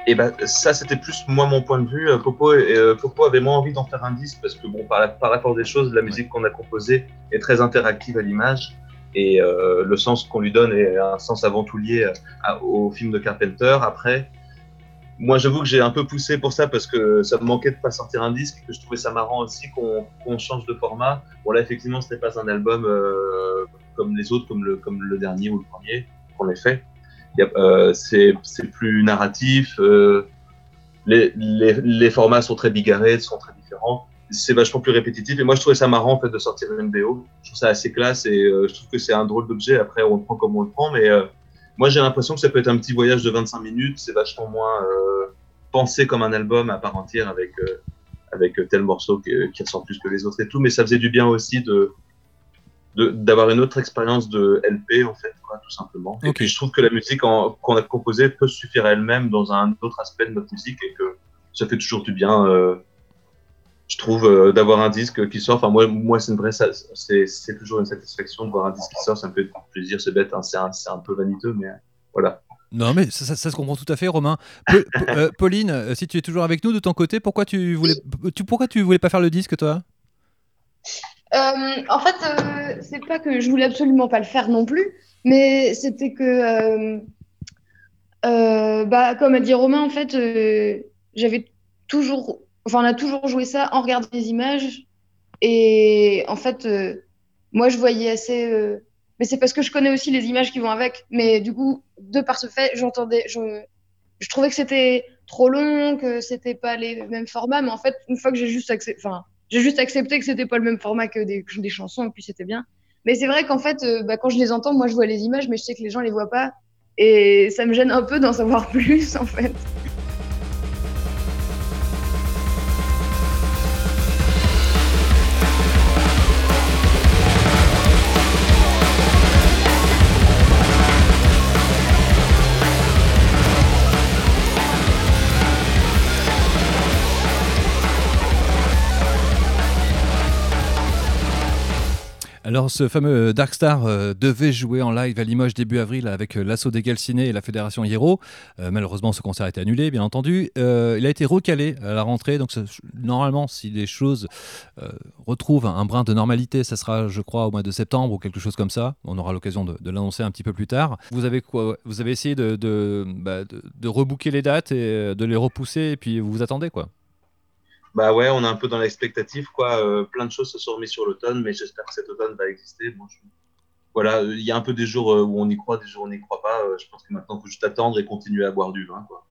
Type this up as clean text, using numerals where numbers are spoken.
Et ben ça, c'était plus moi mon point de vue. Popo avait moins envie d'en faire un disque parce que bon, par la force des choses, la Ouais. musique qu'on a composée est très interactive à l'image et le sens qu'on lui donne est un sens avant tout lié au film de Carpenter. Après, moi, j'avoue que j'ai un peu poussé pour ça parce que ça me manquait de pas sortir un disque, que je trouvais ça marrant aussi qu'on change de format. Bon là, effectivement, c'était pas un album comme les autres, comme le dernier ou le premier qu'on ait fait. C'est plus narratif. Les formats sont très bigarrés, sont très différents. C'est vachement plus répétitif. Et moi, je trouvais ça marrant en fait de sortir une BO. Je trouve ça assez classe et je trouve que c'est un drôle d'objet. Après, on le prend comme on le prend, mais moi, j'ai l'impression que ça peut être un petit voyage de 25 minutes. C'est vachement moins pensé comme un album à part entière avec tel morceau qui ressort plus que les autres et tout. Mais ça faisait du bien aussi d'avoir une autre expérience de LP en fait, quoi, tout simplement. Et Ok. puis je trouve que la musique qu'on a composée peut suffire à elle-même dans un autre aspect de notre musique et que ça fait toujours du bien. Je trouve d'avoir un disque qui sort. Enfin moi c'est une vraie, c'est toujours une satisfaction de voir un disque qui sort. Ça me fait plaisir, c'est bête, hein, c'est un peu vaniteux, mais voilà. Non, mais ça se comprend tout à fait, Romain. Pauline, si tu es toujours avec nous de ton côté, pourquoi tu voulais pas faire le disque, toi? En fait, c'est pas que je voulais absolument pas le faire non plus, mais c'était que, bah, comme a dit Romain, en fait, j'avais toujours, enfin, on a toujours joué ça en regardant les images, et en fait, moi, je voyais assez, mais c'est parce que je connais aussi les images qui vont avec, mais du coup, de par ce fait, je trouvais que c'était trop long, que c'était pas les mêmes formats, mais en fait, une fois que j'ai juste accepté que c'était pas le même format que des chansons, et puis c'était bien. Mais c'est vrai qu'en fait, bah, quand je les entends, moi je vois les images, mais je sais que les gens les voient pas, et ça me gêne un peu d'en savoir plus, en fait. Alors, ce fameux Darkstar devait jouer en live à Limoges début avril avec l'Assaut des Galcinés et la Fédération Hiero. Malheureusement, ce concert a été annulé, bien entendu. Il a été recalé à la rentrée. Donc, normalement, si les choses retrouvent un brin de normalité, ça sera, je crois, au mois de septembre ou quelque chose comme ça. On aura l'occasion de l'annoncer un petit peu plus tard. Vous avez quoi? Vous avez essayé de rebooker les dates et de les repousser, et puis vous vous attendez, quoi. Bah ouais, on est un peu dans l'expectative, quoi. Plein de choses se sont remises sur l'automne, mais j'espère que cet automne va exister. Bon, voilà, il y a un peu des jours où on y croit, des jours où on n'y croit pas. Je pense que maintenant, il faut juste attendre et continuer à boire du vin, quoi.